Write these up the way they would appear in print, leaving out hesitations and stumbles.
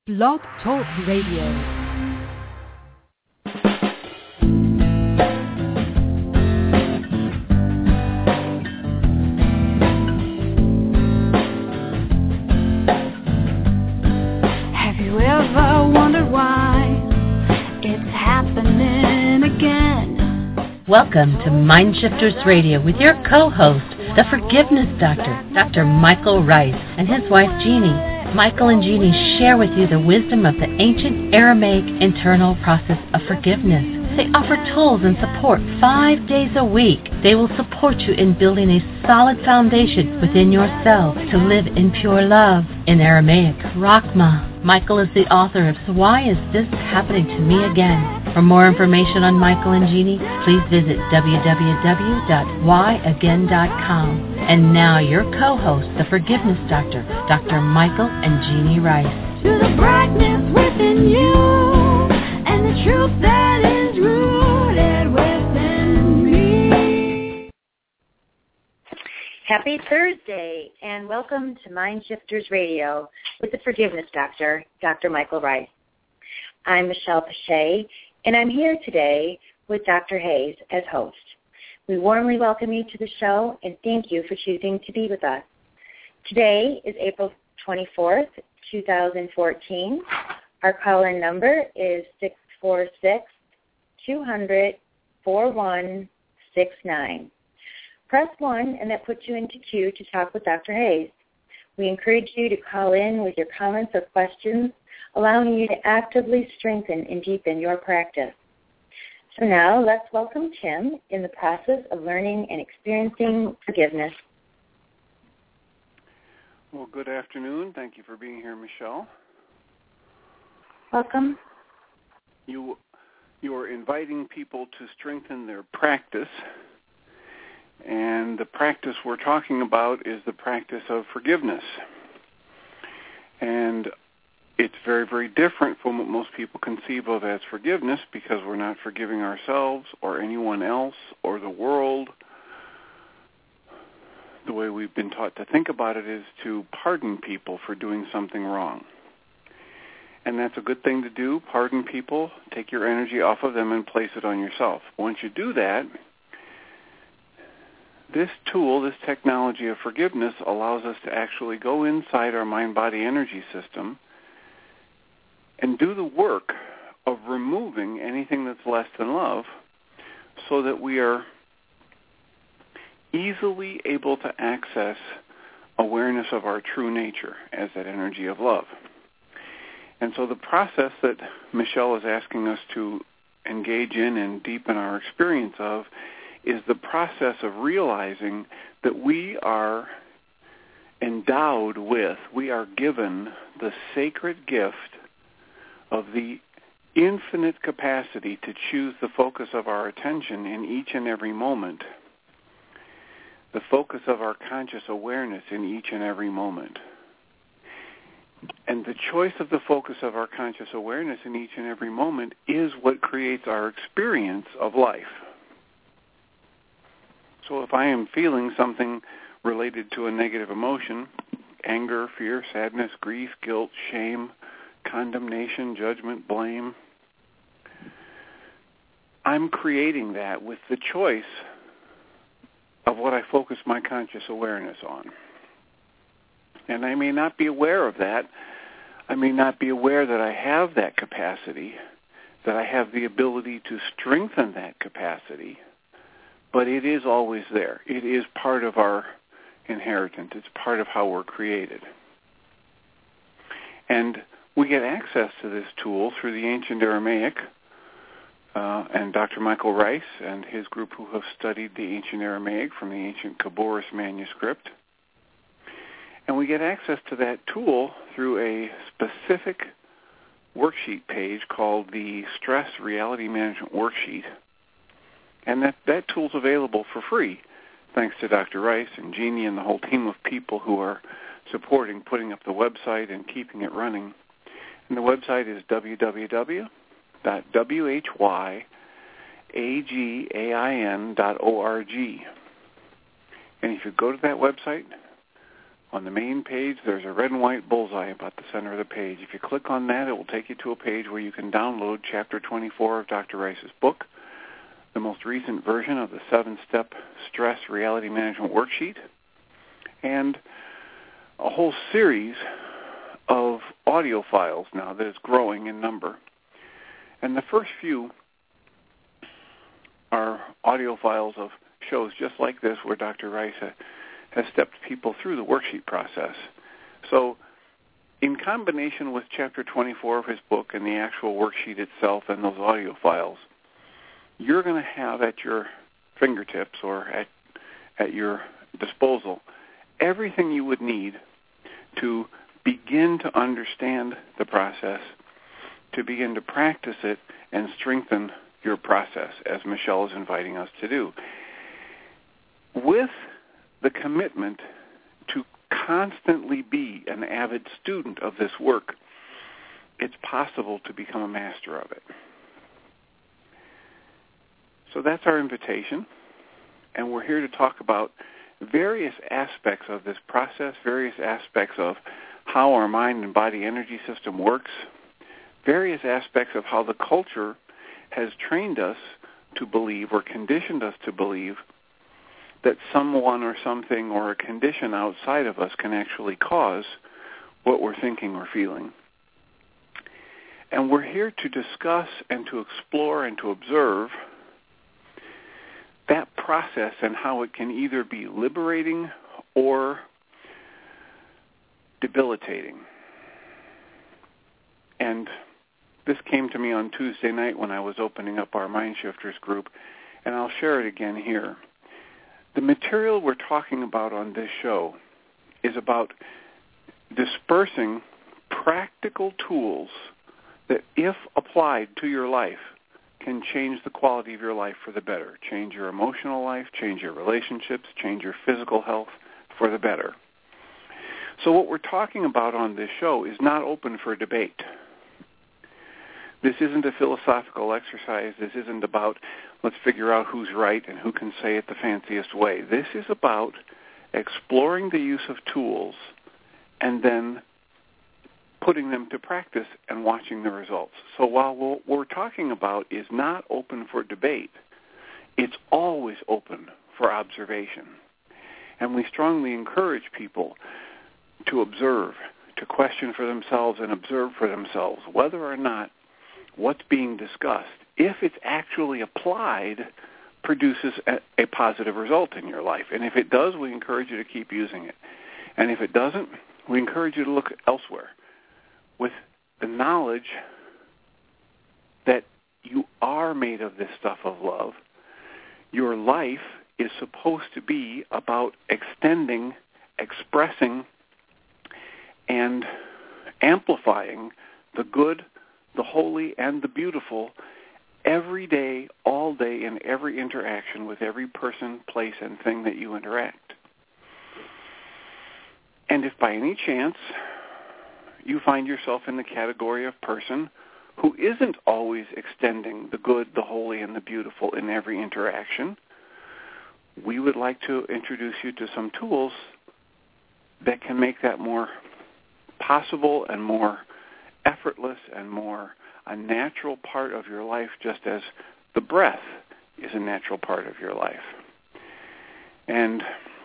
Blog Talk Radio. Welcome to Mindshifters Radio with your co-host, the Forgiveness Doctor, Dr. Michael Rice, and his wife Jeannie. Michael and Jeannie share with you the wisdom of the ancient Aramaic internal process of forgiveness. They offer tools and support 5 days a week. They will support you in building a solid foundation within yourself to live in pure love. In Aramaic, Rachma. Michael is the author of So Why Is This Happening to Me Again? For more information on Michael and Jeannie, please visit www.whyagain.com. And now your co-host, the Forgiveness Doctor, Dr. Michael and Jeannie Rice. To the brightness within you and the truth that is rooted within me. Happy Thursday, and welcome to Mindshifters Radio with the Forgiveness Doctor, Dr. Michael Rice. I'm Michelle Pache, and I'm here today with Dr. Hayes as host. We warmly welcome you to the show, and thank you for choosing to be with us. Today is April 24th, 2014. Our call-in number is 646-200-4169. Press 1, and that puts you into queue to talk with Dr. Hayes. We encourage you to call in with your comments or questions, allowing you to actively strengthen and deepen your practice. So now let's welcome Tim in the process of learning and experiencing forgiveness. Well, good afternoon. Thank you for being here, Michelle. Welcome. You are inviting people to strengthen their practice, and the practice we're talking about is the practice of forgiveness. And it's very, very different from what most people conceive of as forgiveness, because we're not forgiving ourselves or anyone else or the world. The way we've been taught to think about it is to pardon people for doing something wrong. And that's a good thing to do. Pardon people, take your energy off of them and place it on yourself. Once you do that, this tool, this technology of forgiveness allows us to actually go inside our mind-body energy system and do the work of removing anything that's less than love, so that we are easily able to access awareness of our true nature as that energy of love. And so the process that Michelle is asking us to engage in and deepen our experience of is the process of realizing that we are endowed with, we are given the sacred gift of the infinite capacity to choose the focus of our attention in each and every moment, the focus of our conscious awareness in each and every moment. And the choice of the focus of our conscious awareness in each and every moment is what creates our experience of life. So if I am feeling something related to a negative emotion, anger, fear, sadness, grief, guilt, shame, condemnation, judgment, blame, I'm creating that with the choice of what I focus my conscious awareness on. And I may not be aware of that. I may not be aware that I have that capacity, that I have the ability to strengthen that capacity, but it is always there. It is part of our inheritance. It's part of how we're created. And we get access to this tool through the ancient Aramaic, and Dr. Michael Rice and his group who have studied the ancient Aramaic from the ancient Khabouris manuscript. And we get access to that tool through a specific worksheet page called the Stress Reality Management Worksheet. And that tool's available for free, thanks to Dr. Rice and Jeannie and the whole team of people who are supporting putting up the website and keeping it running. And the website is www.whyagain.org. And if you go to that website, On the main page, there's a red and white bullseye about the center of the page. If you click on that, it will take you to a page where you can download Chapter 24 of Dr. Rice's book, the most recent version of the 7-step stress reality management worksheet, and a whole series of audio files now that is growing in number. And the first few are audio files of shows just like this where Dr. Rice has stepped people through the worksheet process. So in combination with Chapter 24 of his book and the actual worksheet itself and those audio files, you're going to have at your fingertips or at your disposal everything you would need to begin to understand the process, to begin to practice it, and strengthen your process, as Michelle is inviting us to do. With the commitment to constantly be an avid student of this work, it's possible to become a master of it. So that's our invitation, and we're here to talk about various aspects of this process, various aspects of how our mind and body energy system works, various aspects of how the culture has trained us to believe or conditioned us to believe that someone or something or a condition outside of us can actually cause what we're thinking or feeling. And we're here to discuss and to explore and to observe that process and how it can either be liberating or debilitating. And this came to me on Tuesday night when I was opening up our Mind Shifters group, and I'll share it again here. The material we're talking about on this show is about dispersing practical tools that, if applied to your life, can change the quality of your life for the better, change your emotional life, change your relationships, change your physical health for the better. So what we're talking about on this show is not open for debate. This isn't a philosophical exercise. This isn't about let's figure out who's right and who can say it the fanciest way. This is about exploring the use of tools and then putting them to practice and watching the results. So while what we're talking about is not open for debate, it's always open for observation. And we strongly encourage people to observe, to question for themselves and observe for themselves whether or not what's being discussed, if it's actually applied, produces a positive result in your life. And if it does, we encourage you to keep using it. And if it doesn't, we encourage you to look elsewhere with the knowledge that you are made of this stuff of love. Your life is supposed to be about extending, expressing, and amplifying the good, the holy, and the beautiful every day, all day, in every interaction with every person, place, and thing that you interact. And if by any chance you find yourself in the category of person who isn't always extending the good, the holy, and the beautiful in every interaction, we would like to introduce you to some tools that can make that more possible and more effortless and more a natural part of your life, just as the breath is a natural part of your life. And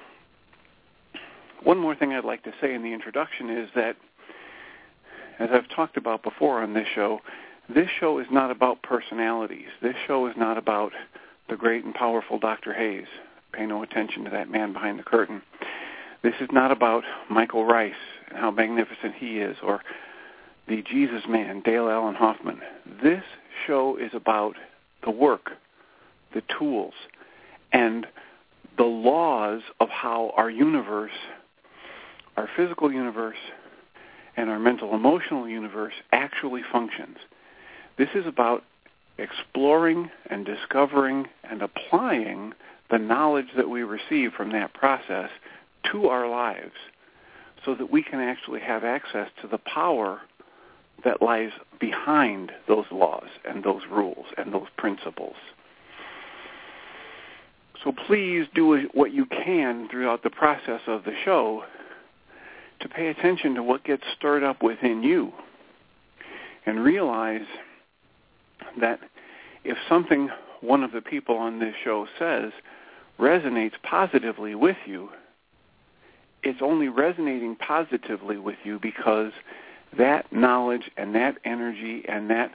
one more thing I'd like to say in the introduction is that, as I've talked about before on this show is not about personalities. This show is not about the great and powerful Dr. Hayes. Pay no attention to that man behind the curtain. This is not about Michael Rice and how magnificent he is, or the Jesus man, Dale Allen Hoffman. This show is about the work, the tools, and the laws of how our universe, our physical universe, and our mental emotional universe actually functions. This is about exploring and discovering and applying the knowledge that we receive from that process to our lives so that we can actually have access to the power that lies behind those laws and those rules and those principles. So please do what you can throughout the process of the show to pay attention to what gets stirred up within you and realize that if something one of the people on this show says resonates positively with you, it's only resonating positively with you because that knowledge and that energy and that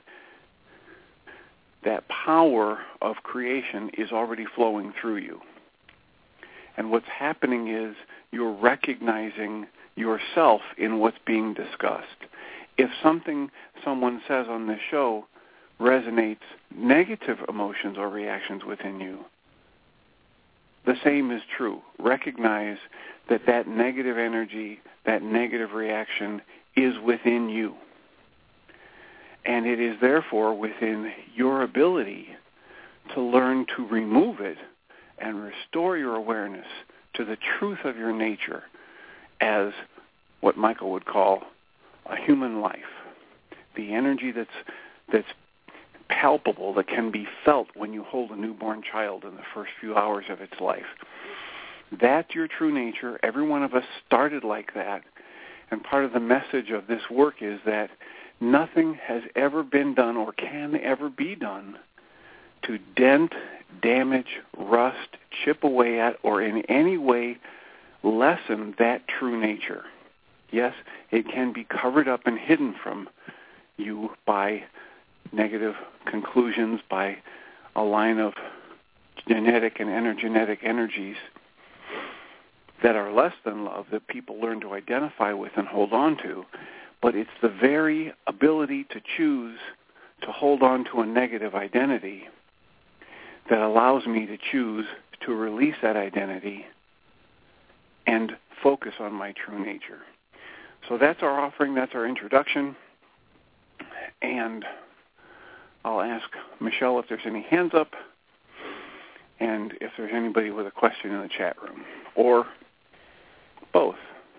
power of creation is already flowing through you. And what's happening is you're recognizing yourself in what's being discussed. If something someone says on this show resonates negative emotions or reactions within you, the same is true. Recognize that negative energy, that negative reaction is within you. And it is therefore within your ability to learn to remove it and restore your awareness to the truth of your nature as what Michael would call a human life. The energy that's palpable, that can be felt when you hold a newborn child in the first few hours of its life. That's your true nature. Every one of us started like that. And part of the message of this work is that nothing has ever been done or can ever be done to dent, damage, rust, chip away at, or in any way lessen that true nature. Yes, it can be covered up and hidden from you by negative conclusions, by a line of genetic and energetic energies that are less than love that people learn to identify with and hold on to. But it's the very ability to choose to hold on to a negative identity that allows me to choose to release that identity and focus on my true nature. So that's our offering, that's our introduction. And I'll ask Michelle if there's any hands up and if there's anybody with a question in the chat room, or both.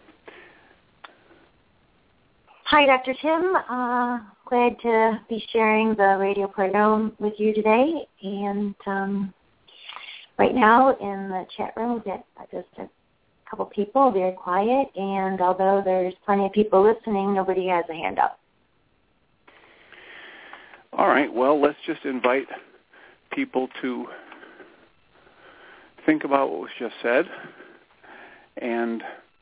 Hi, Dr. Tim. Glad to be sharing the radio program with you today. And right now in the chat room, we've got just a couple people, very quiet. And although there's plenty of people listening, nobody has a hand up. All right. Well, let's just invite people to think about what was just said. And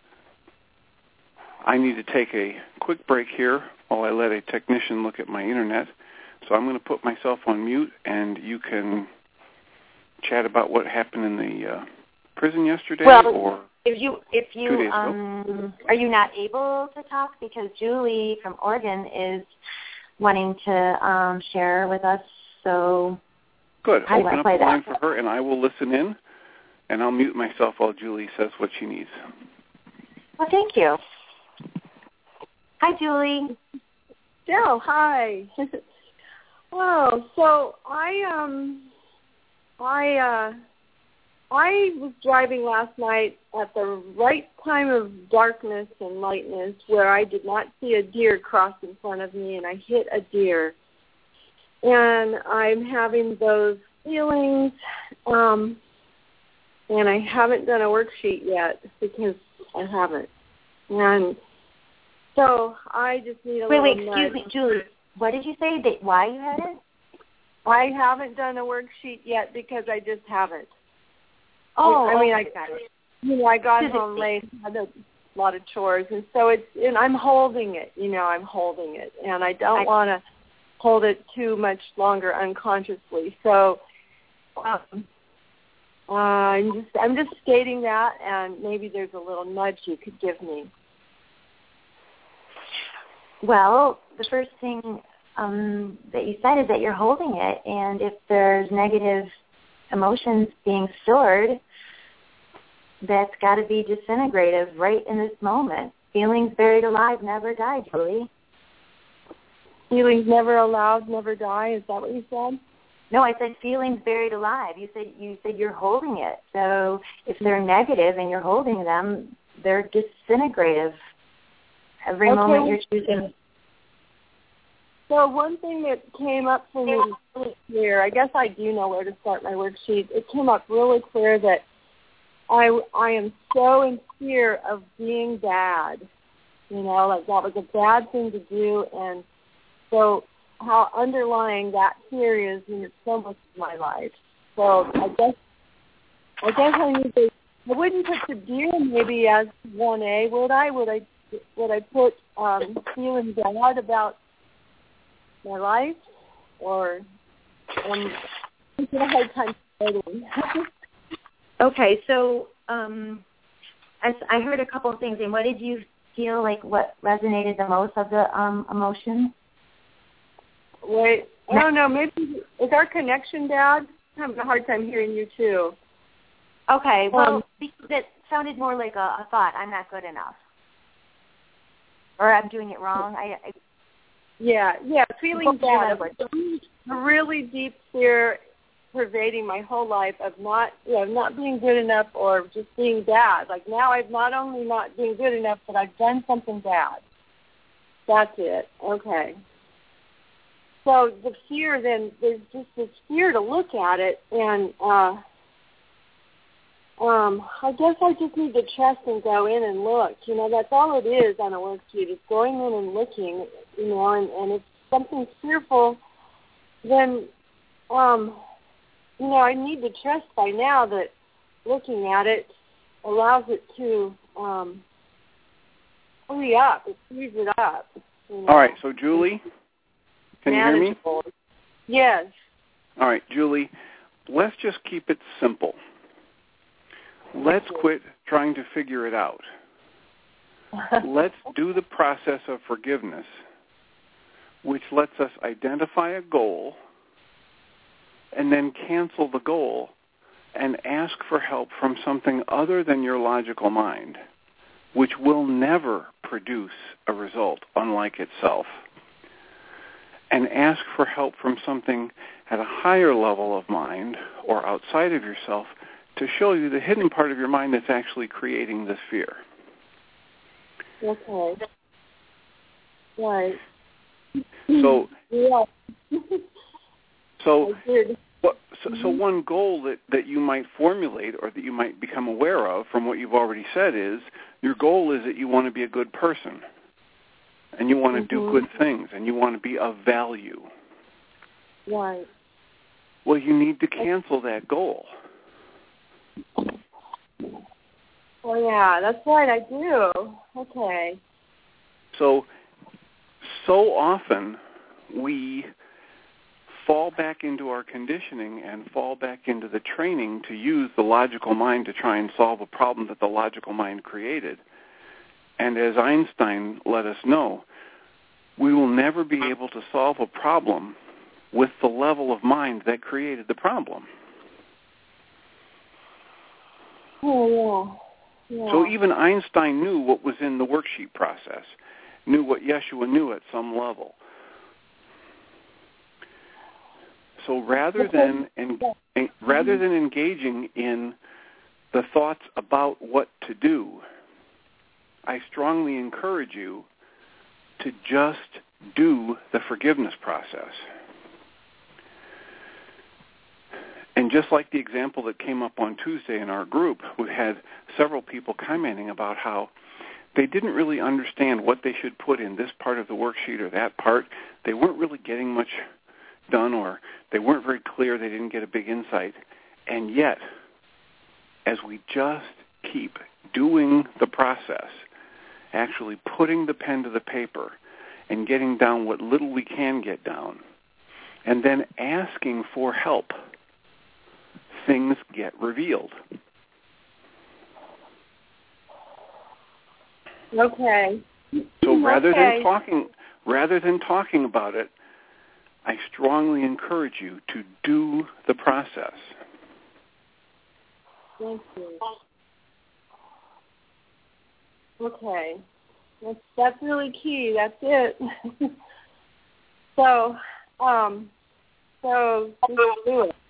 I need to take a quick break here while I let a technician look at my internet. So I'm going to put myself on mute, and you can chat about what happened in the prison yesterday. Or if you 2 days ago. Are you not able to talk? Because Julie from Oregon is wanting to share with us. So good. Open up the line for her, and I will listen in, and I'll mute myself while Julie says what she needs. Well, thank you. Hi, Julie. Jill, hi. Wow. So I was driving last night at the right time of darkness and lightness where I did not see a deer cross in front of me, and I hit a deer. And I'm having those feelings, and I haven't done a worksheet yet because I haven't. And so I just need a little excuse me, Julie. What did you say? Why you had it? I haven't done a worksheet yet because I just haven't. Oh, I mean, I got it. I got home late, had a lot of chores, and so and I'm holding it. I'm holding it, and I don't want to hold it too much longer unconsciously. So I'm just stating that, and maybe there's a little nudge you could give me. Well, the first thing that you said is that you're holding it, and if there's negative emotions being stored, that's got to be disintegrative right in this moment. Feelings buried alive never die, Julie. Feelings never allowed, never die. Is that what you said? No, I said feelings buried alive. You said you're holding it. So if they're negative and you're holding them, they're disintegrative. Every moment you're choosing. So one thing that came up for me really clear, I guess I do know where to start my worksheet. It came up really clear that I am so in fear of being bad like that was a bad thing to do, and so how underlying that fear is in so much of my life. So I guess I need to. I wouldn't put the deer maybe as 1A, would I? Would I put feeling bad about my life, or I'm having a hard time deciding. Okay, so I heard a couple of things. And what did you feel like? What resonated the most of the emotions? Wait, I don't know. Maybe is our connection bad? I'm having a hard time hearing you too. Okay, well, that sounded more like a thought. I'm not good enough, or I'm doing it wrong. Yeah, feeling bad. A really deep fear pervading my whole life of not being good enough, or just being bad. Like now, I've not only not being good enough, but I've done something bad. That's it. Okay. So the fear, then there's just this fear to look at it, and I guess I just need to trust and go in and look. That's all it is on a worksheet. It's going in and looking, and if something's fearful, then, I need to trust by now that looking at it allows it to free up. It frees it up. All right, so Julie, can you hear me? Yes. All right, Julie, let's just keep it simple. Let's quit trying to figure it out. Let's do the process of forgiveness, which lets us identify a goal and then cancel the goal and ask for help from something other than your logical mind, which will never produce a result unlike itself. And ask for help from something at a higher level of mind or outside of yourself to show you the hidden part of your mind that's actually creating this fear. Okay. Right. So, yeah. so one goal that you might formulate or that you might become aware of from what you've already said is, your goal is that you want to be a good person, and you want to do good things, and you want to be of value. Right. Well, you need to cancel that goal. Oh, yeah, that's right, I do. Okay. So often we fall back into our conditioning and fall back into the training to use the logical mind to try and solve a problem that the logical mind created. And as Einstein let us know, we will never be able to solve a problem with the level of mind that created the problem. Oh, yeah. So even Einstein knew what was in the worksheet process, knew what Yeshua knew at some level. So rather than engaging in the thoughts about what to do, I strongly encourage you to just do the forgiveness process. And just like the example that came up on Tuesday in our group, we had several people commenting about how they didn't really understand what they should put in this part of the worksheet or that part. They weren't really getting much done, or they weren't very clear. They didn't get a big insight. And yet, as we just keep doing the process, actually putting the pen to the paper and getting down what little we can get down, and then asking for help, things get revealed. Okay. So rather than talking about it, I strongly encourage you to do the process. Thank you. Okay. That's really key. That's it. So just do it.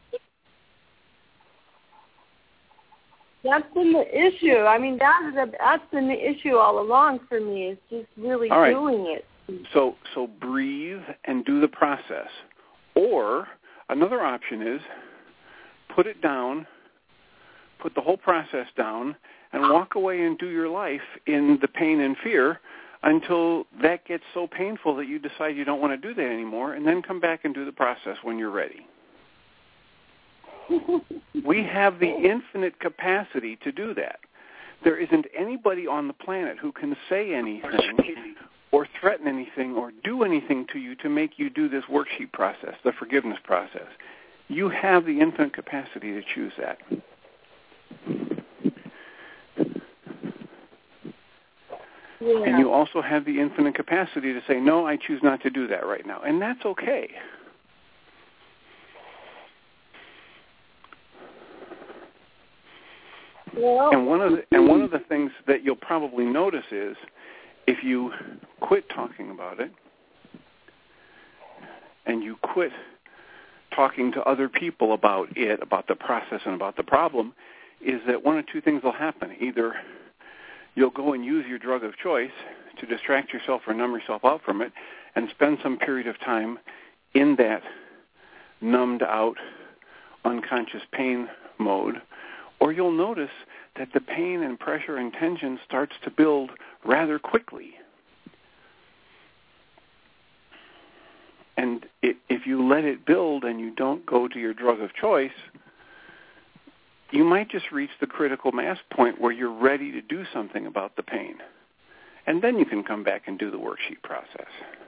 That's been the issue. I mean, that's been the issue all along for me. It's just really doing it. So breathe and do the process. Or another option is put it down, put the whole process down, and walk away and do your life in the pain and fear until that gets so painful that you decide you don't want to do that anymore, and then come back and do the process when you're ready. We have the infinite capacity to do that. There isn't anybody on the planet who can say anything or threaten anything or do anything to you to make you do this worksheet process, the forgiveness process. You have the infinite capacity to choose that. Yeah. And you also have the infinite capacity to say, no, I choose not to do that right now. And that's okay. Well, And one of the things that you'll probably notice is if you quit talking about it and you quit talking to other people about it, about the process and about the problem, is that one of two things will happen. Either you'll go and use your drug of choice to distract yourself or numb yourself out from it and spend some period of time in that numbed out, unconscious pain mode, or you'll notice that the pain and pressure and tension starts to build rather quickly. And if you let it build and you don't go to your drug of choice, you might just reach the critical mass point where you're ready to do something about the pain. And then you can come back and do the worksheet process.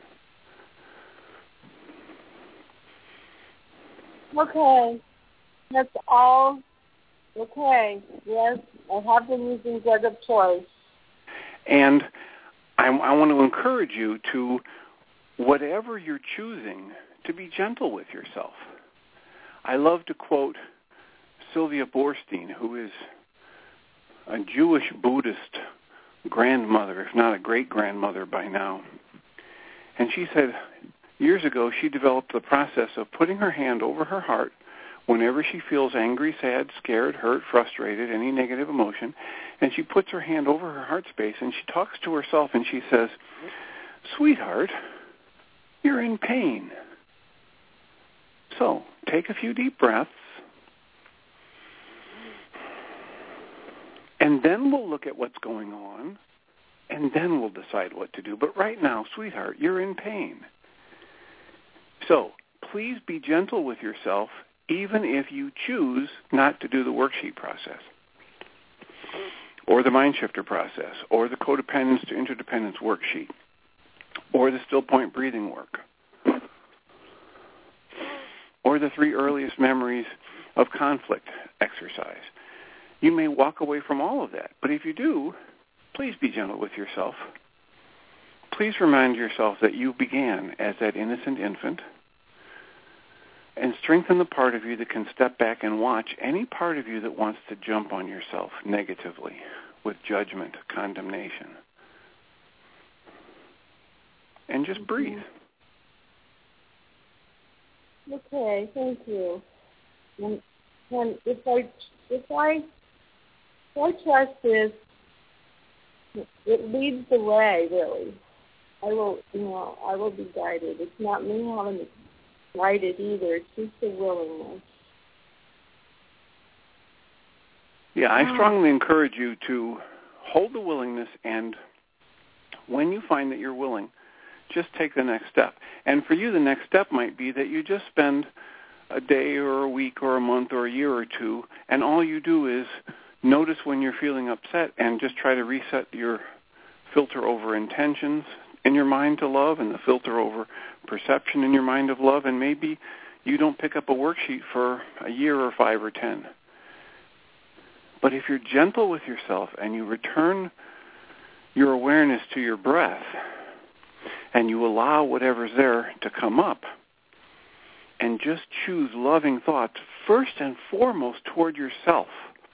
okay. That's all. Okay. Yes, I have been using drug of choice. And I want to encourage you to, whatever you're choosing, to be gentle with yourself. I love to quote Sylvia Boorstein, who is a Jewish Buddhist grandmother, if not a great-grandmother by now. And she said years ago she developed the process of putting her hand over her heart whenever she feels angry, sad, scared, hurt, frustrated, any negative emotion, and she puts her hand over her heart space and she talks to herself and she says, "Sweetheart, you're in pain. So take a few deep breaths, and then we'll look at what's going on, and then we'll decide what to do. But right now, sweetheart, you're in pain. So please be gentle with yourself, even if you choose not to do the worksheet process, or the mind shifter process, or the codependence to interdependence worksheet, or the still point breathing work, or the 3 earliest memories of conflict exercise. You may walk away from all of that, but if you do, please be gentle with yourself. Please remind yourself that you began as that innocent infant, and strengthen the part of you that can step back and watch any part of you that wants to jump on yourself negatively with judgment, condemnation. And just breathe. Okay, thank you. And if I trust this, it leads the way, really. I will be guided. It's not me having to guide it either. It's just the willingness. Yeah, I strongly encourage you to hold the willingness, and when you find that you're willing, just take the next step. And for you, the next step might be that you just spend a day or a week or a month or a year or two, and all you do is notice when you're feeling upset and just try to reset your filter over intentions in your mind to love and the filter over perception in your mind of love, and maybe you don't pick up a worksheet for a year or 5 or 10. But if you're gentle with yourself and you return your awareness to your breath and you allow whatever's there to come up and just choose loving thoughts first and foremost toward yourself,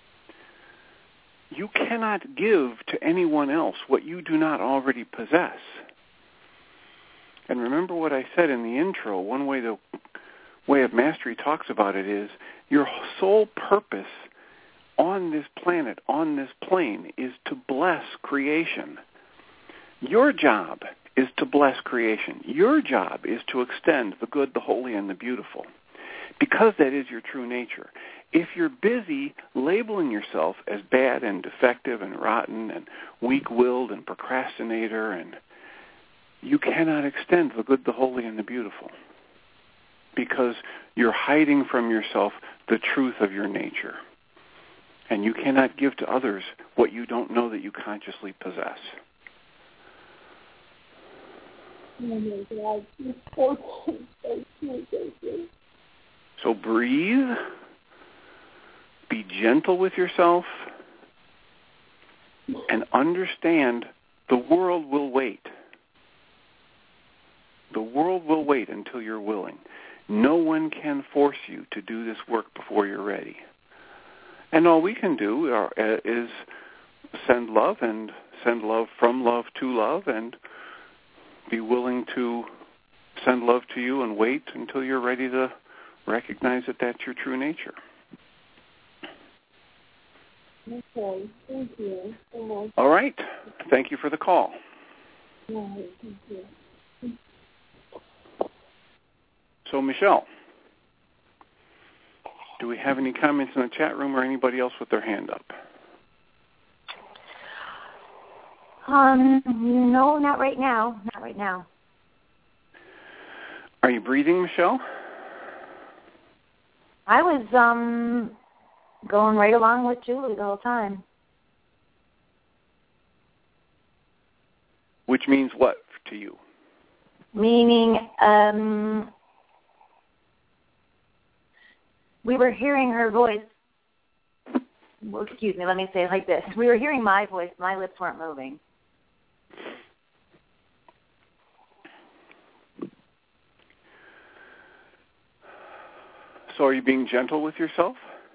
you cannot give to anyone else what you do not already possess. And remember what I said in the intro, one way the Way of Mastery talks about it is your sole purpose on this planet, on this plane, is to bless creation. Your job is to bless creation. Your job is to extend the good, the holy, and the beautiful, because that is your true nature. If you're busy labeling yourself as bad and defective and rotten and weak-willed and procrastinator and you cannot extend the good, the holy, and the beautiful, because you're hiding from yourself the truth of your nature. And you cannot give to others what you don't know that you consciously possess. Oh my God, it's so true. So breathe, be gentle with yourself, and understand the world will wait. The world will wait until you're willing. No one can force you to do this work before you're ready. And all we can do is send love, and send love from love to love, and be willing to send love to you and wait until you're ready to recognize that that's your true nature. Okay, thank you so much. All right. Thank you for the call. All right, thank you. So, Michelle, do we have any comments in the chat room or anybody else with their hand up? No, not right now. Not right now. Are you breathing, Michelle? I was going right along with Julie the whole time. Which means what to you? Meaning, we were hearing her voice. Well, excuse me, let me say it like this. We were hearing my voice. My lips weren't moving. So are you being gentle with yourself?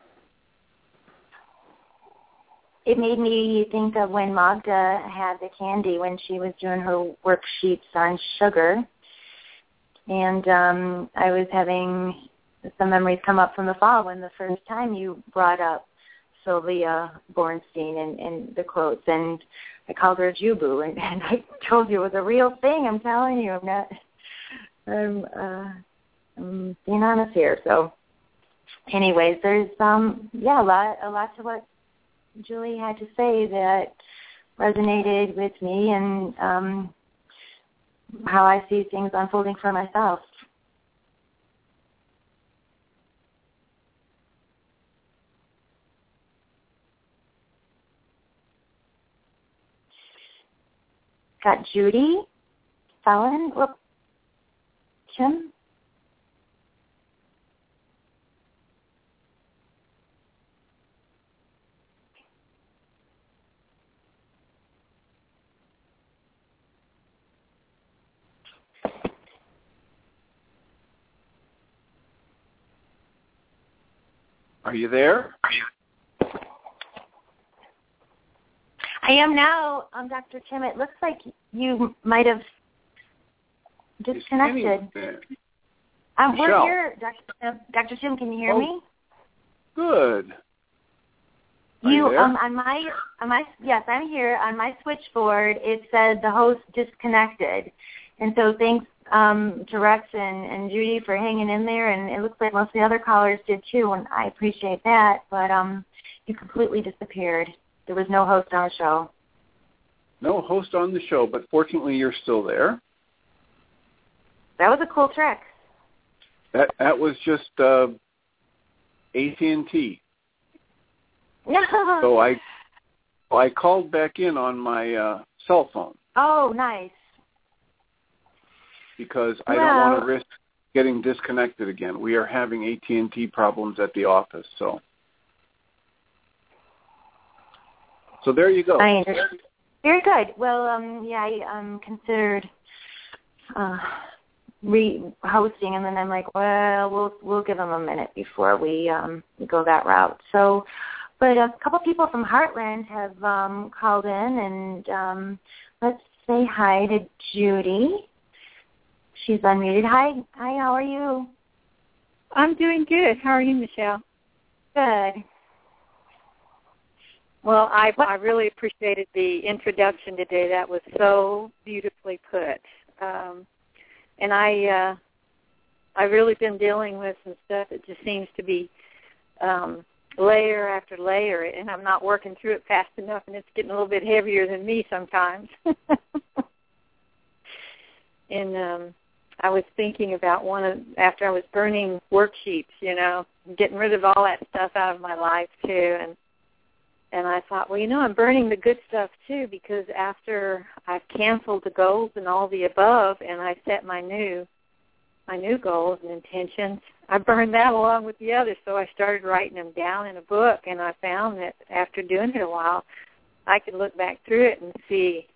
It made me think of when Magda had the candy when she was doing her worksheets on sugar. And I was having some memories come up from the fall when the first time you brought up Sylvia Bornstein and the quotes. And I called her Jubu. And I told you it was a real thing. I'm telling you. I'm being honest here. So anyways, there's, a lot to what Julie had to say that resonated with me and how I see things unfolding for myself. Got Judy, Fallon, Kim. Are you there? I am now, Dr. Tim. It looks like you might have disconnected. We're here, Dr. Tim. Dr. Tim, can you hear me? Good. Are You there? Yes, I'm here. On my switchboard, it said the host disconnected, and so thanks to Rex and Judy for hanging in there, and it looks like most of the other callers did too, and I appreciate that. But you completely disappeared. There was no host on the show. No host on the show, but fortunately you're still there. That was a cool trick. That was just AT&T. So I called back in on my cell phone. Oh, nice. Because I don't want to risk getting disconnected again. We are having AT&T problems at the office, so there you go. I understand. Very good. Well, I considered re-hosting, and then I'm like, well, we'll give them a minute before we go that route. So, but a couple people from Heartland have called in, and let's say hi to Judy. She's unmuted. Hi, how are you? I'm doing good. How are you, Michelle? Good. Well, I really appreciated the introduction today. That was so beautifully put. And I've really been dealing with some stuff that just seems to be layer after layer, and I'm not working through it fast enough, and it's getting a little bit heavier than me sometimes. I was thinking about after I was burning worksheets, getting rid of all that stuff out of my life too, and I thought, well, I'm burning the good stuff too, because after I've canceled the goals and all the above, and I set my new goals and intentions, I burned that along with the others. So I started writing them down in a book, and I found that after doing it a while, I could look back through it and see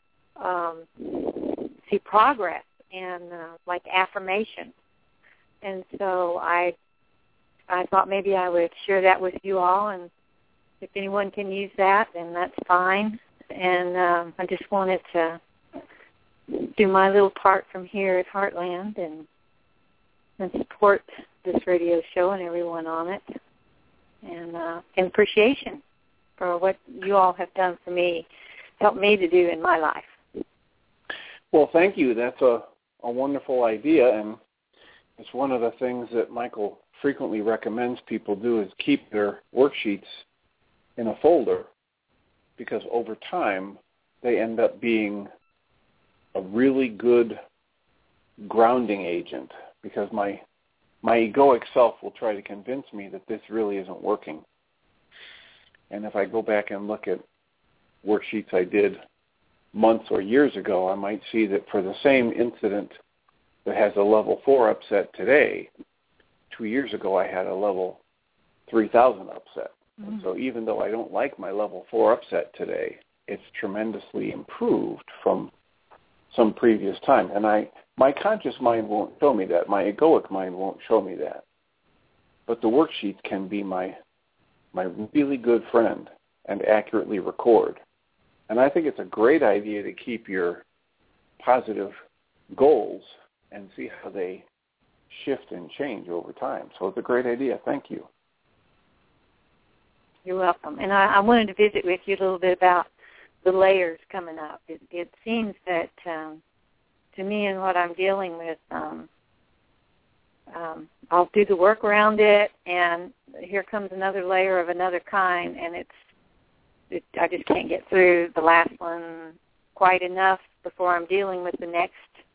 progress and like affirmation. And so I thought maybe I would share that with you all, and if anyone can use that, then that's fine. And I just wanted to do my little part from here at Heartland and support this radio show and everyone on it, and appreciation for what you all have done for me, helped me to do in my life. Well, thank you. That's a wonderful idea, and it's one of the things that Michael frequently recommends people do is keep their worksheets in a folder, because over time they end up being a really good grounding agent, because my egoic self will try to convince me that this really isn't working. And if I go back and look at worksheets I did months or years ago, I might see that for the same incident that has a level 4 upset today, 2 years ago I had a level 3,000 upset. Mm-hmm. And so even though I don't like my level 4 upset today, it's tremendously improved from some previous time. And my conscious mind won't show me that. My egoic mind won't show me that. But the worksheets can be my really good friend and accurately record. And I think it's a great idea to keep your positive goals and see how they shift and change over time. So it's a great idea. Thank you. You're welcome. And I wanted to visit with you a little bit about the layers coming up. It seems that to me and what I'm dealing with, I'll do the work around it, and here comes another layer of another kind, and I just can't get through the last one quite enough before I'm dealing with the next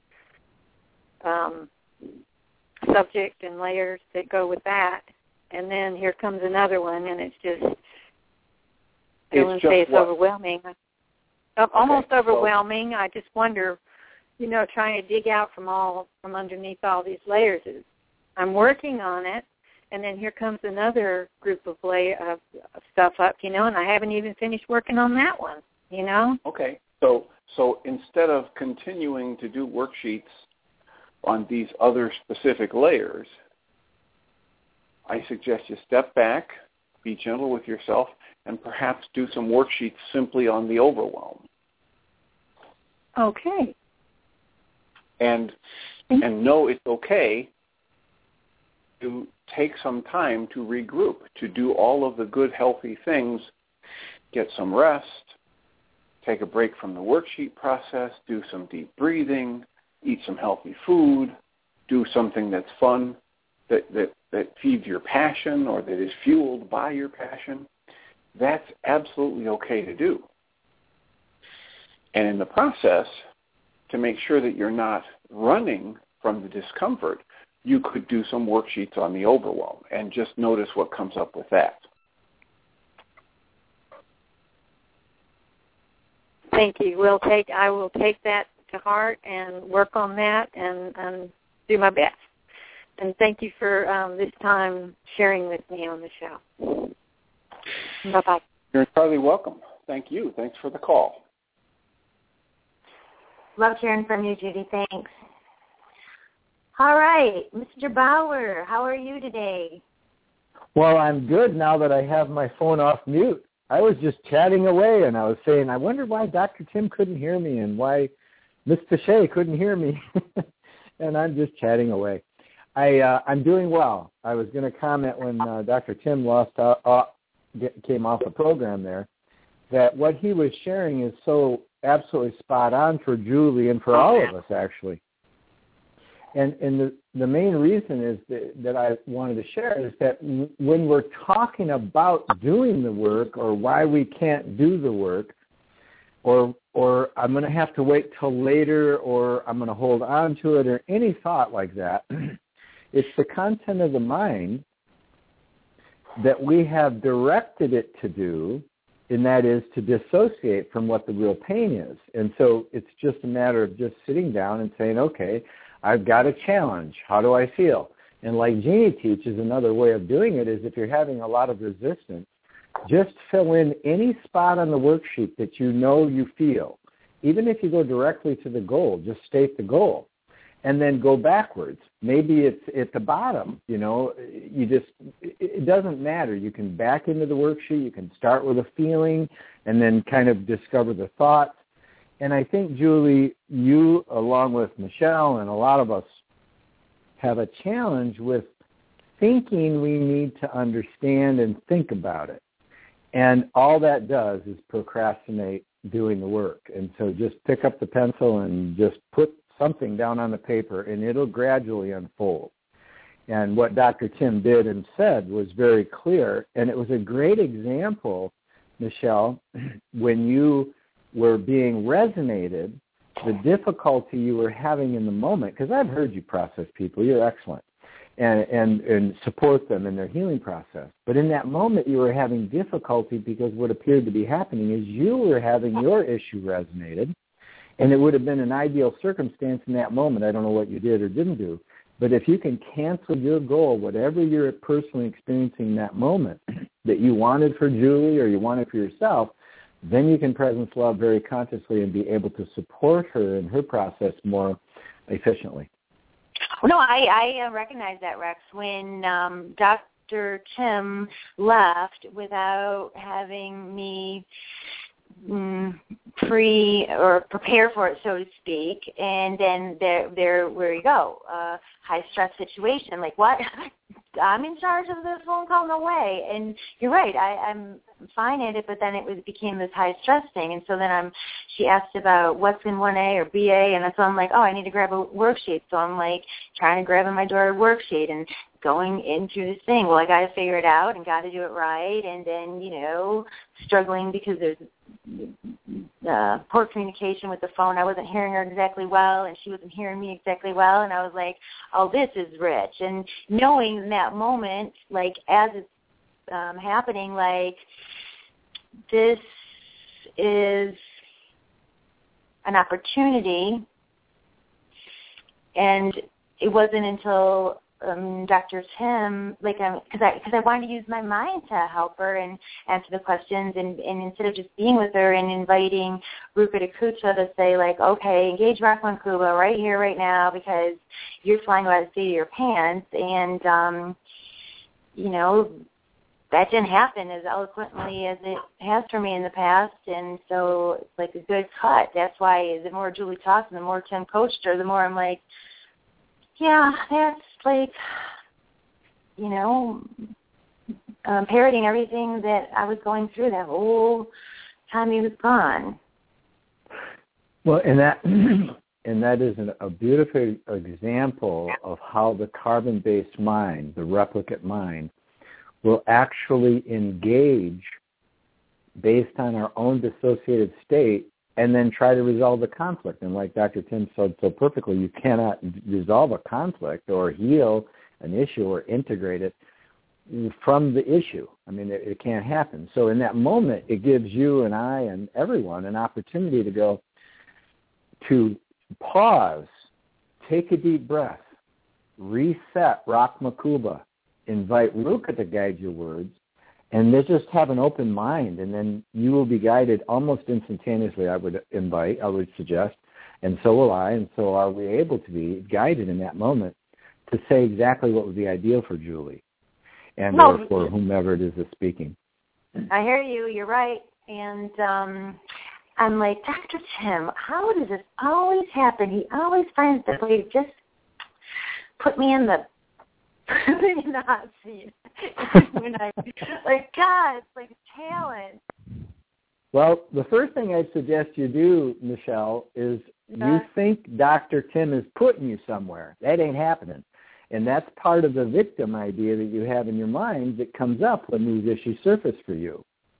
subject and layers that go with that. And then here comes another one, and it's just, I wouldn't say it's overwhelming. Almost overwhelming. I just wonder, trying to dig out from underneath all these layers. I'm working on it, and then here comes another group of stuff up, and I haven't even finished working on that one, Okay. So instead of continuing to do worksheets on these other specific layers, I suggest you step back, be gentle with yourself, and perhaps do some worksheets simply on the overwhelm. Okay. And know it's okay to take some time to regroup, to do all of the good, healthy things, get some rest, take a break from the worksheet process, do some deep breathing, eat some healthy food, do something that's fun, that feeds your passion or that is fueled by your passion. That's absolutely okay to do. And in the process, to make sure that you're not running from the discomfort, you could do some worksheets on the overwhelm and just notice what comes up with that. Thank you. I will take that to heart and work on that and do my best. And thank you for this time sharing with me on the show. Bye-bye. You're entirely welcome. Thank you. Thanks for the call. Love hearing from you, Judy. Thanks. All right, Mr. Bauer, how are you today? Well, I'm good now that I have my phone off mute. I was just chatting away, and I was saying, I wonder why Dr. Tim couldn't hear me and why Ms. Pache couldn't hear me. And I'm just chatting away. I'm doing well. I was going to comment when Dr. Tim came off the program there, that what he was sharing is so absolutely spot on for Julie and for all of us, actually. And the main reason is that I wanted to share is that when we're talking about doing the work or why we can't do the work, or I'm going to have to wait till later, or I'm going to hold on to it, or any thought like that. It's the content of the mind that we have directed it to do, and that is to dissociate from what the real pain is. And so it's just a matter of just sitting down and saying, okay, I've got a challenge. How do I feel? And like Jeannie teaches, another way of doing it is if you're having a lot of resistance, just fill in any spot on the worksheet that you know you feel. Even if you go directly to the goal, just state the goal. And then go backwards. Maybe it's at the bottom, it doesn't matter. You can back into the worksheet, you can start with a feeling, and then kind of discover the thoughts. And I think, Julie, you, along with Michelle and a lot of us, have a challenge with thinking we need to understand and think about it. And all that does is procrastinate doing the work. And so just pick up the pencil and just put something down on the paper, and it'll gradually unfold. And what Dr. Tim did and said was very clear, and it was a great example, Michelle, when you were being resonated, the difficulty you were having in the moment, because I've heard you process people, you're excellent, and support them in their healing process. But in that moment, you were having difficulty because what appeared to be happening is you were having your issue resonated, and it would have been an ideal circumstance in that moment. I don't know what you did or didn't do. But if you can cancel your goal, whatever you're personally experiencing in that moment that you wanted for Julie or you wanted for yourself, then you can presence love very consciously and be able to support her in her process more efficiently. No, I recognize that, Rex. When Dr. Tim left without having me prepare for it, so to speak, and then there where you go, high stress situation. Like, what? I'm in charge of this phone call? No way. And you're right. I'm fine at it, but then it became this high stress thing. And so then she asked about what's in 1A or BA, and so I'm like, oh, I need to grab a worksheet. So I'm like trying to grab in my daughter worksheet and going into this thing. Well, I got to figure it out and got to do it right, and then struggling because there's poor communication with the phone. I wasn't hearing her exactly well, and she wasn't hearing me exactly well, and I was like, oh, this is rich. And knowing in that moment, like, as it's happening, like, this is an opportunity, and it wasn't until Dr. Tim, because I wanted to use my mind to help her and answer the questions, and instead of just being with her and inviting Ruka Takucha to say, like, okay, engage Rakhwan Kuba right here, right now, because you're flying by the seat of your pants, and, that didn't happen as eloquently as it has for me in the past, and so it's like a good cut. That's why the more Julie talks and the more Tim coached her, the more I'm like, yeah, that's like, parroting everything that I was going through that whole time he was gone. Well, and that is a beautiful example of how the carbon-based mind, the replicate mind, will actually engage based on our own dissociated state and then try to resolve the conflict. And like Dr. Tim said so perfectly, you cannot resolve a conflict or heal an issue or integrate it from the issue. I mean, it can't happen. So in that moment, it gives you and I and everyone an opportunity to pause, take a deep breath, reset Rakhwan Kuba, invite Ruka to guide your words, and then just have an open mind, and then you will be guided almost instantaneously, I would suggest, and so will I, and so are we able to be guided in that moment to say exactly what would be ideal for Julie and or for whomever it is that's speaking. I hear you. You're right. And I'm like, Dr. Tim, how does this always happen? He always finds the way to just put me in the hot seat. When God, it's like talent. Well, the first thing I'd suggest you do, Michelle, is you think Dr. Tim is putting you somewhere. That ain't happening. And that's part of the victim idea that you have in your mind that comes up when these issues surface for you.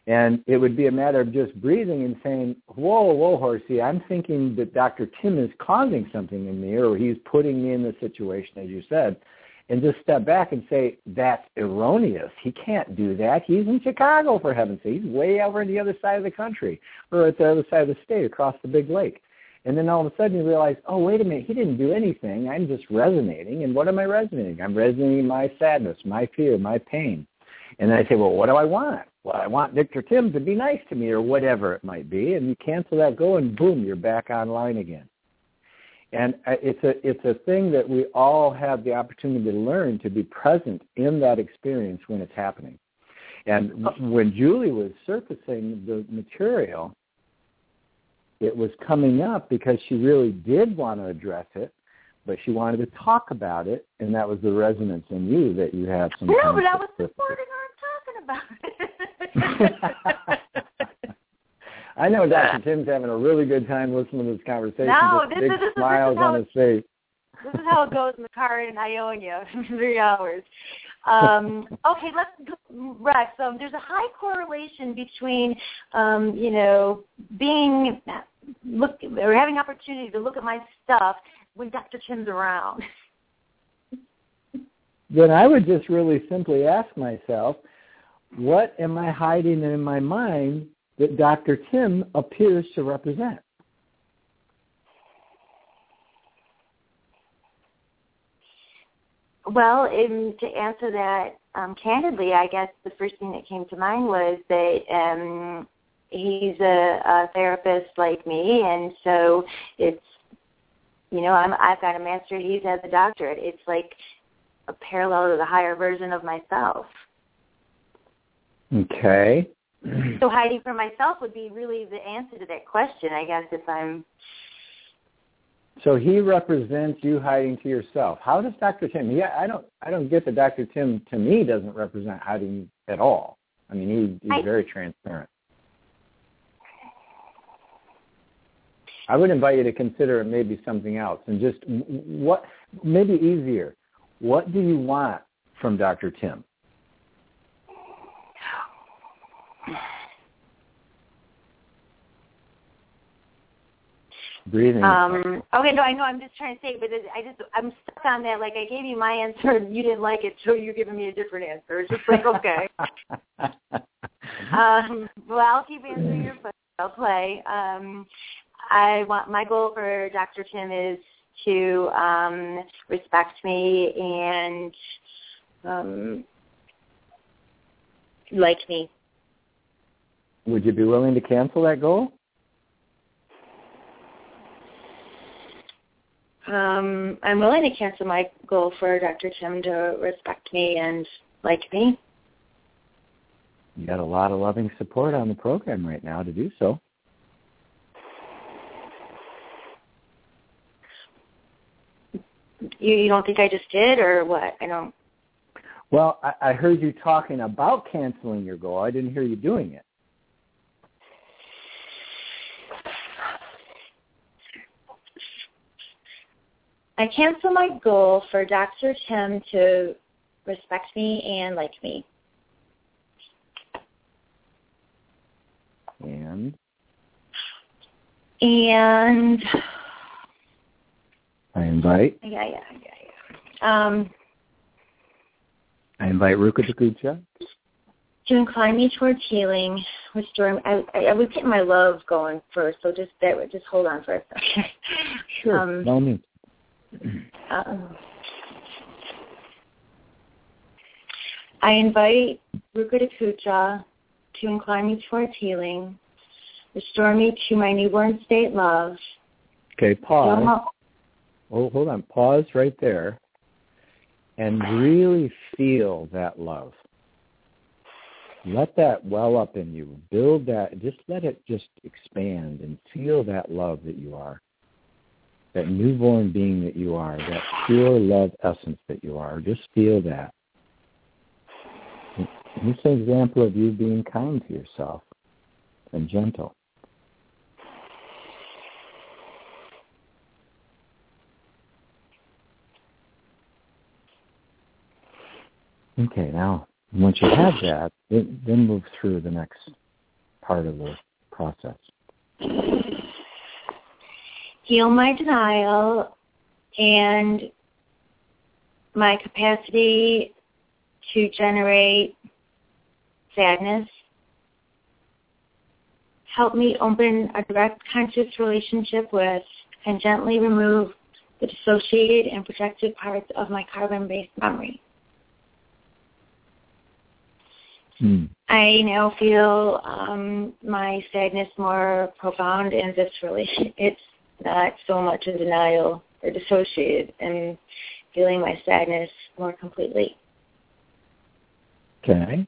And it would be a matter of just breathing and saying, whoa, horsey, I'm thinking that Dr. Tim is causing something in me, or he's putting me in the situation, as you said, and just step back and say, that's erroneous. He can't do that. He's in Chicago, for heaven's sake. He's way over on the other side of the country, or at the other side of the state, across the big lake. And then all of a sudden you realize, oh, wait a minute, he didn't do anything. I'm just resonating. And what am I resonating? I'm resonating my sadness, my fear, my pain. And then I say, well, what do I want? Well, I want Dr. Tim to be nice to me, or whatever it might be. And you cancel that go, and boom, you're back online again. And it's a thing that we all have the opportunity to learn, to be present in that experience when it's happening. And when Julie was surfacing the material, it was coming up because she really did want to address it, but she wanted to talk about it, and that was the resonance in you that you have some. No, but I was supporting her and talking about it. I know Dr. Tim's having a really good time listening to this conversation. No, just big smiles on his face. This is how it goes in the car in Ionia, 3 hours. Okay, let's Rex. There's a high correlation between, having opportunity to look at my stuff when Dr. Tim's around. Then I would just really simply ask myself, what am I hiding in my mind that Dr. Tim appears to represent? Well, to answer that candidly, I guess the first thing that came to mind was that he's a therapist like me, and so it's, I've got a master's, he has a doctorate. It's like a parallel to the higher version of myself. Okay. So hiding from myself would be really the answer to that question, I guess, if I'm... So he represents you hiding to yourself. How does Dr. Tim? I don't get that Dr. Tim, to me, doesn't represent hiding at all. I mean, he's very transparent. I would invite you to consider maybe something else, and just maybe easier. What do you want from Dr. Tim? Breathing. Okay, no, I know. I'm just trying to say, but I'm stuck on that. Like, I gave you my answer, and you didn't like it, so you're giving me a different answer. It's just like, okay. Well, I'll keep answering your question. I'll play. My goal for Dr. Tim is to respect me and like me. Would you be willing to cancel that goal? I'm willing to cancel my goal for Dr. Tim to respect me and like me. You got a lot of loving support on the program right now to do so. You don't think I just did, or what? I don't. Well, I heard you talking about canceling your goal. I didn't hear you doing it. I cancel my goal for Dr. Tim to respect me and like me. And I invite. Yeah. I invite Ruka Takucha to incline me towards healing, restoring. I was getting my love going first, so just hold on for a second. Sure. No need. I invite Ruka Takucha to incline me towards healing, restore me to my newborn state love. Okay, pause. Oh, hold on. Pause right there and really feel that love. Let that well up in you. Build that. Just let it just expand and feel that love that you are. That newborn being that you are, that pure love essence that you are. Just feel that. And this is an example of you being kind to yourself and gentle. Okay, now, once you have that, then move through the next part of the process? Heal my denial and my capacity to generate sadness. Help me open a direct conscious relationship with and gently remove the dissociated and projected parts of my carbon-based memory. I now feel my sadness more profound, and it's not so much in denial or dissociated, and feeling my sadness more completely. Okay.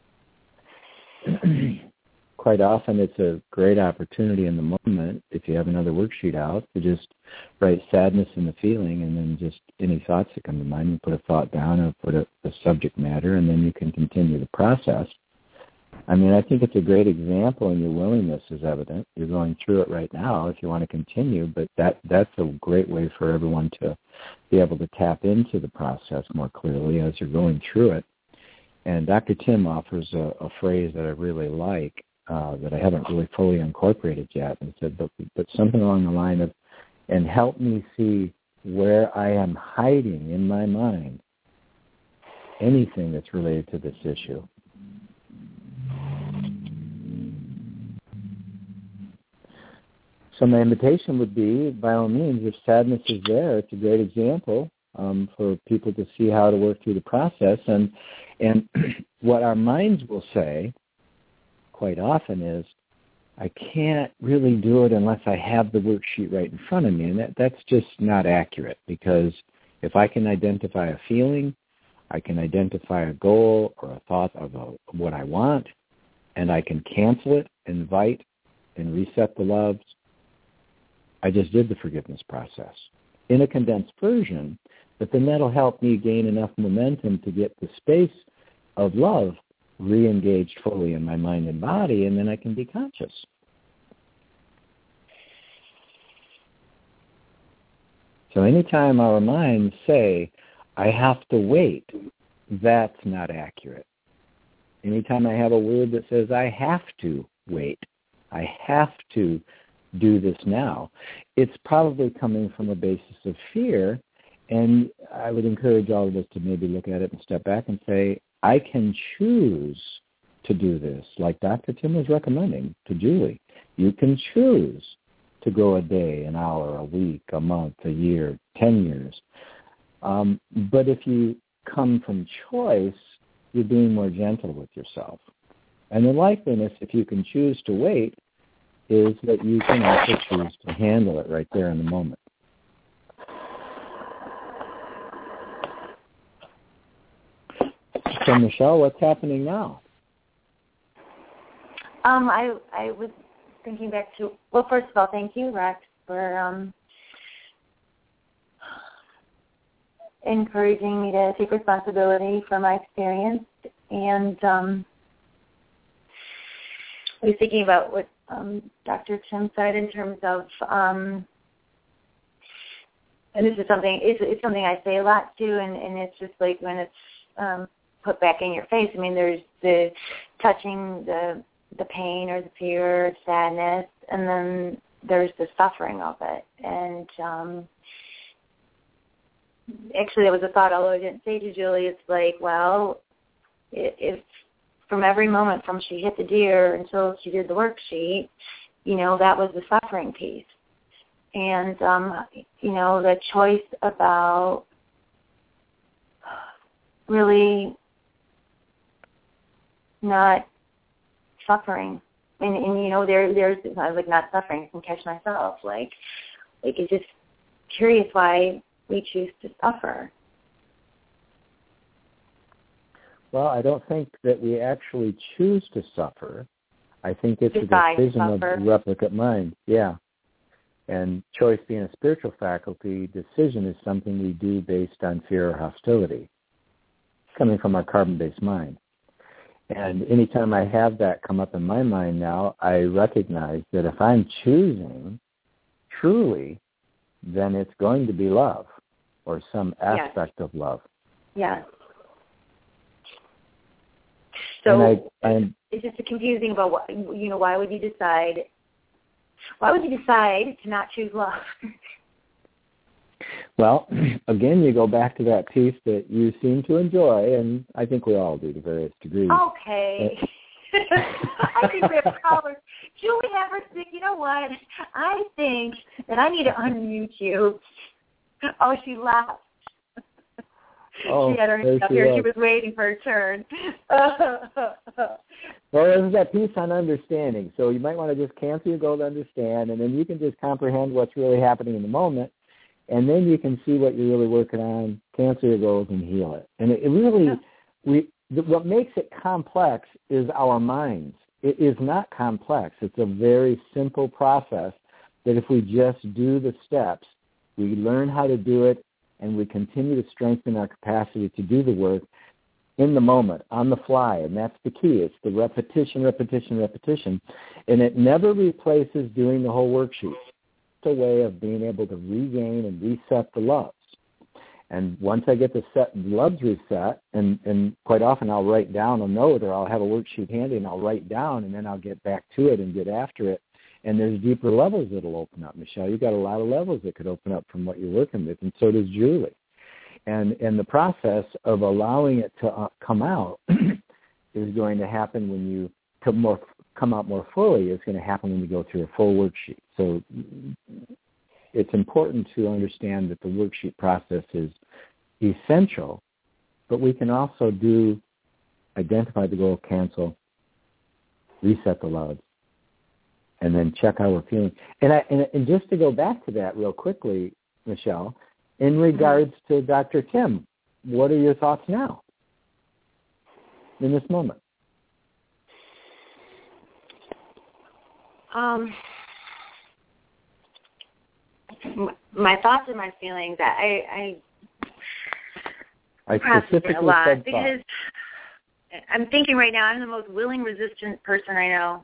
Quite often it's a great opportunity in the moment, if you have another worksheet out, to just write sadness in the feeling, and then just any thoughts that come to mind, you put a thought down or put a subject matter, and then you can continue the process. I mean, I think it's a great example, and your willingness is evident. You're going through it right now if you want to continue, but that's a great way for everyone to be able to tap into the process more clearly as you're going through it. And Dr. Tim offers a phrase that I really like, that I haven't really fully incorporated yet, and said, but something along the line of, and help me see where I am hiding in my mind anything that's related to this issue. So my invitation would be, by all means, if sadness is there, it's a great example for people to see how to work through the process. And what our minds will say quite often is, I can't really do it unless I have the worksheet right in front of me. And that's just not accurate, because if I can identify a feeling, I can identify a goal or a thought of what I want, and I can cancel it, invite, and reset the loves, I just did the forgiveness process in a condensed version, but then that'll help me gain enough momentum to get the space of love re-engaged fully in my mind and body, and then I can be conscious. So anytime our minds say, I have to wait, that's not accurate. Anytime I have a word that says, I have to wait, I have to do this now, it's probably coming from a basis of fear, and I would encourage all of us to maybe look at it and step back and say, I can choose to do this, like Dr. Tim was recommending to Julie. You can choose to go a day, an hour, a week, a month, a year, 10 years. But if you come from choice, you're being more gentle with yourself. And the likeliness, if you can choose to wait, is that you can also choose to handle it right there in the moment. So, Michelle, what's happening now? I was thinking back to, well, first of all, thank you, Rex, for encouraging me to take responsibility for my experience. And I was thinking about what Dr. Tim said in terms of, and this is something, it's something I say a lot too, and it's just like when it's put back in your face. I mean, there's the touching the pain or the fear, sadness, and then there's the suffering of it. And actually, that was a thought, although I didn't say to Julie, it's like, well, if from every moment from she hit the deer until she did the worksheet, that was the suffering piece. And, the choice about really not suffering. And there's I was like, not suffering. I can catch myself. Like it's just curious why we choose to suffer. Well, I don't think that we actually choose to suffer. I think it's Decide a decision of suffer. the replicate mind. Yeah. And choice being a spiritual faculty, decision is something we do based on fear or hostility, coming from our carbon-based mind. And anytime I have that come up in my mind now, I recognize that if I'm choosing truly, then it's going to be love or some aspect of love. Yes. So it's just confusing about what, why would you decide to not choose love? Well, again, you go back to that piece that you seem to enjoy, and I think we all do to various degrees. Okay. I think we have callers. Julie Eversick, you know what? I think that I need to unmute you. Oh, she laughed. Oh, she had her hand up here. She was waiting for her turn. Well, there's that piece on understanding. So you might want to just cancel your goal to understand, and then you can just comprehend what's really happening in the moment, and then you can see what you're really working on, cancel your goals, and heal it. And it really, what makes it complex is our minds. It is not complex. It's a very simple process that if we just do the steps, we learn how to do it, and we continue to strengthen our capacity to do the work in the moment, on the fly, and that's the key. It's the repetition, and it never replaces doing the whole worksheet. It's a way of being able to regain and reset the loves. And once I get the loves reset, and quite often I'll write down a note or I'll have a worksheet handy and I'll write down, and then I'll get back to it and get after it. And there's deeper levels that'll open up, Michelle. You've got a lot of levels that could open up from what you're working with, and so does Julie. And the process of allowing it to come out is going to happen when you come out more fully. It's going to happen when you go through a full worksheet. So it's important to understand that the worksheet process is essential, but we can also identify the goal, cancel, reset the loves, and then check how we're feeling. And just to go back to that real quickly, Michelle, in regards to Dr. Tim, what are your thoughts now in this moment? My thoughts and my feelings, I specifically a lot said because I'm thinking right now I'm the most willing, resistant person I know.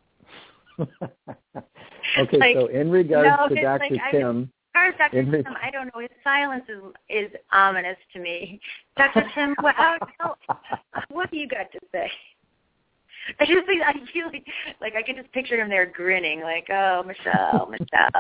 Okay, so in regards to Dr. Tim, Dr. Tim, I don't know. His silence is ominous to me. Dr. Tim, what do you got to say? I feel like I can just picture him there grinning, like, oh, Michelle.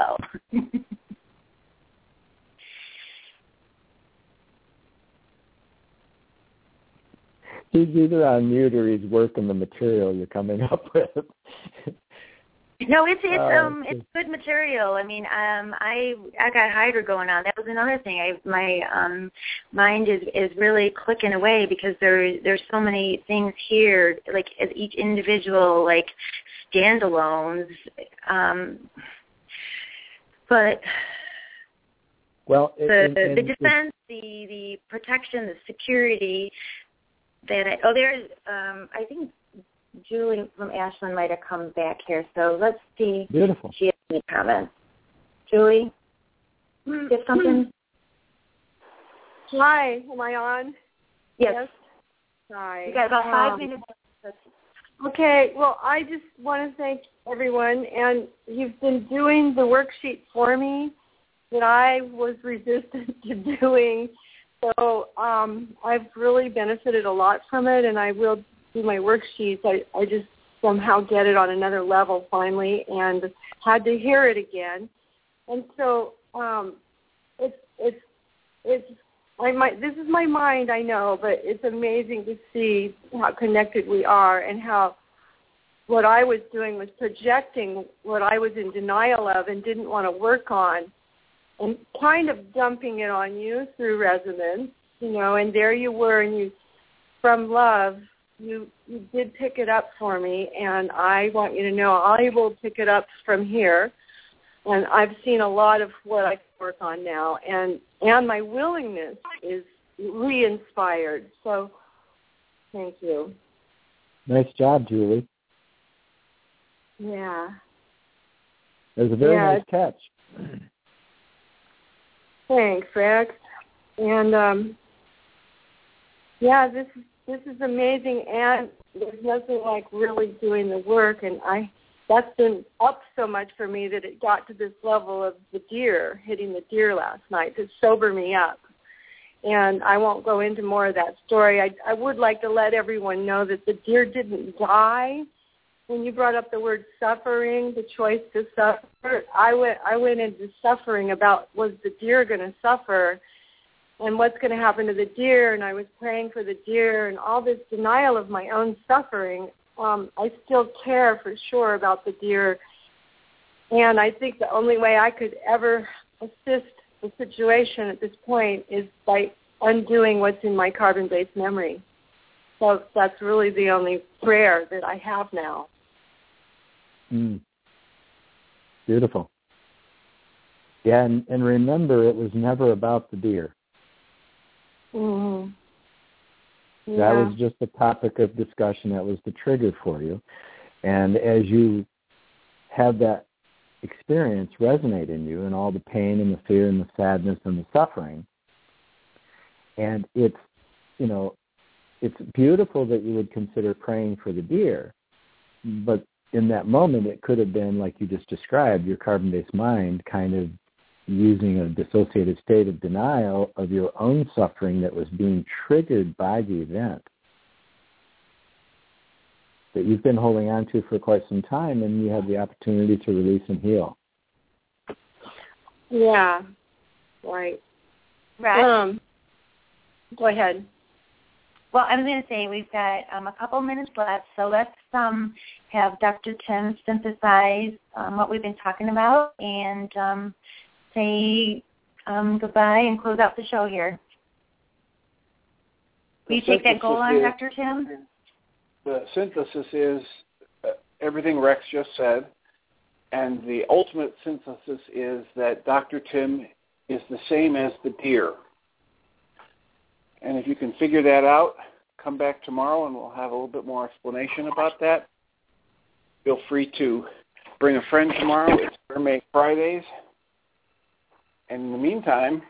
He's either on mute or he's working the material you're coming up with. No, it's good material. I mean, I got Hydra going on. That was another thing. My mind is really clicking away because there's so many things here, like as each individual, like standalones. But the defense, the protection, the security. I think Julie from Ashland might have come back here, so let's see if she has any comments. Julie, you have something? Hi, am I on? Yes. Hi. You got about 5 minutes. Okay, well, I just want to thank everyone, and you've been doing the worksheet for me that I was resistant to doing. So I've really benefited a lot from it, and I will do my worksheets. I just somehow get it on another level finally, and had to hear it again. And so this is my mind, I know, but it's amazing to see how connected we are, and how what I was doing was projecting what I was in denial of and didn't want to work on, and kind of dumping it on you through resonance, and there you were, and you, from love, you did pick it up for me, and I want you to know I will pick it up from here, and I've seen a lot of what I can work on now, and my willingness is re-inspired, so thank you. Nice job, Julie. Yeah. It was a very nice catch. Thanks, Rex. And this is amazing, and there's nothing like really doing the work, and that's been up so much for me that it got to this level of the deer, hitting the deer last night to sober me up. And I won't go into more of that story. I would like to let everyone know that the deer didn't die. When you brought up the word suffering, the choice to suffer, I went into suffering about, was the deer going to suffer and what's going to happen to the deer, and I was praying for the deer and all this denial of my own suffering. I still care for sure about the deer, and I think the only way I could ever assist the situation at this point is by undoing what's in my carbon-based memory. So that's really the only prayer that I have now. Beautiful. Yeah, and remember, it was never about the deer. Mm-hmm. Yeah. That was just a topic of discussion. That was the trigger for you. And as you have that experience resonate in you and all the pain and the fear and the sadness and the suffering, and it's beautiful that you would consider praying for the deer, but in that moment it could have been, like you just described, your carbon-based mind kind of using a dissociated state of denial of your own suffering that was being triggered by the event that you've been holding on to for quite some time, and you have the opportunity to release and heal. Yeah, right. Right. Go ahead. Well, I was going to say we've got a couple minutes left, so let's have Dr. Tim synthesize what we've been talking about and say goodbye and close out the show here. Will you take that goal on, Dr. Tim? The synthesis is everything Rex just said, and the ultimate synthesis is that Dr. Tim is the same as the deer. And if you can figure that out, come back tomorrow and we'll have a little bit more explanation about that. Feel free to bring a friend tomorrow. It's Aramaic Fridays. And in the meantime,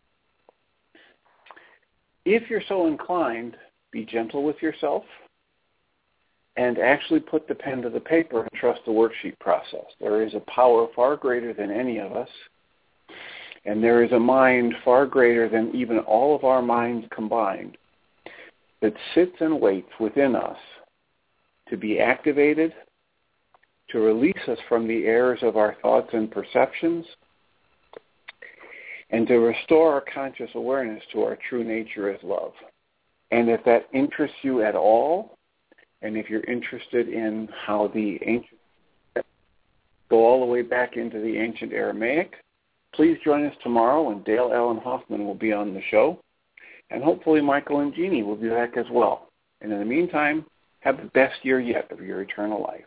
if you're so inclined, be gentle with yourself and actually put the pen to the paper and trust the worksheet process. There is a power far greater than any of us, and there is a mind far greater than even all of our minds combined that sits and waits within us to be activated, to release us from the errors of our thoughts and perceptions, and to restore our conscious awareness to our true nature as love. And if that interests you at all, and if you're interested in how the ancient go all the way back into the ancient Aramaic, please join us tomorrow when Dale Allen Hoffman will be on the show. And hopefully Michael and Jeannie will be back as well. And in the meantime, have the best year yet of your eternal life.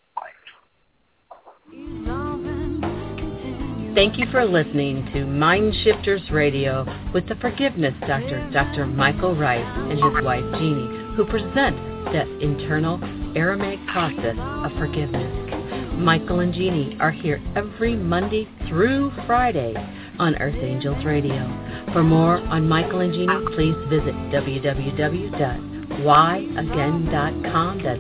Thank you for listening to Mind Shifters Radio with the Forgiveness Doctor, Dr. Michael Rice, and his wife Jeannie, who present the internal Aramaic process of forgiveness. Michael and Jeannie are here every Monday through Friday on Earth Angels Radio. For more on Michael and Jeannie, please visit www.whyagain.com. That's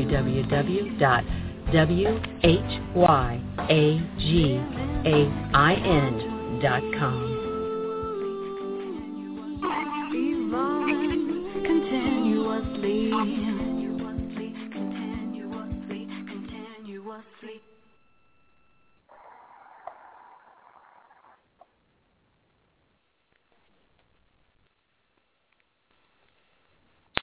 www.whyagain.com. Continuously.